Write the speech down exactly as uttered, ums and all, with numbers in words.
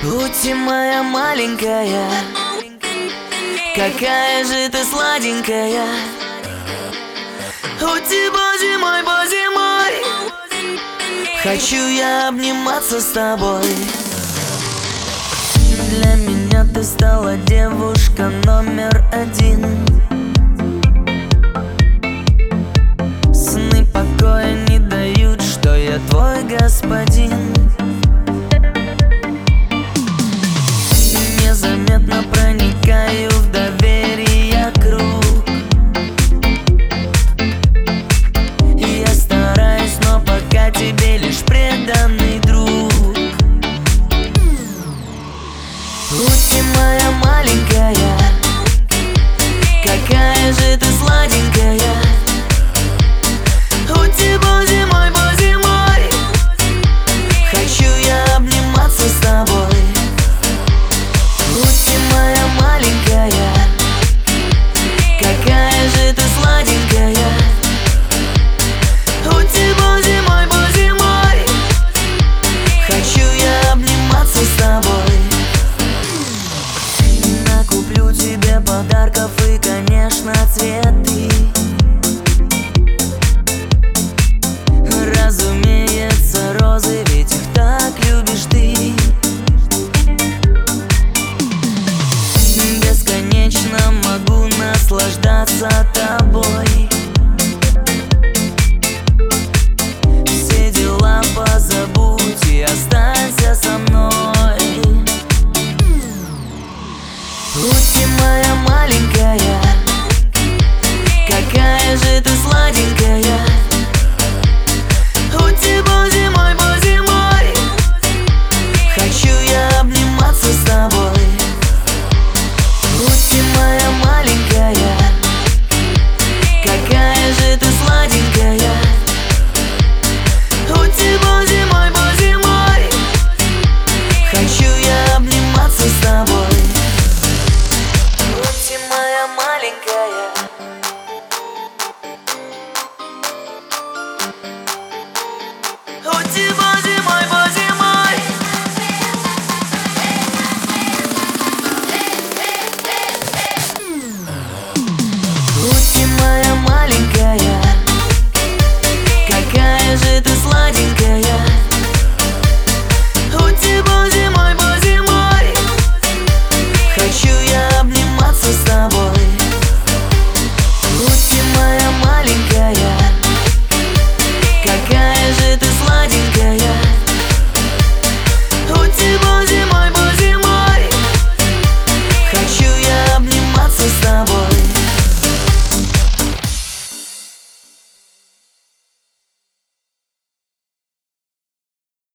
Ути, моя маленькая, какая же ты сладенькая. Ути, боже мой, боже мой, хочу я обниматься с тобой. Для меня ты стала девушка номер один. Сны покоя не дают, что я твой господин. Незаметно проникаю в доверие.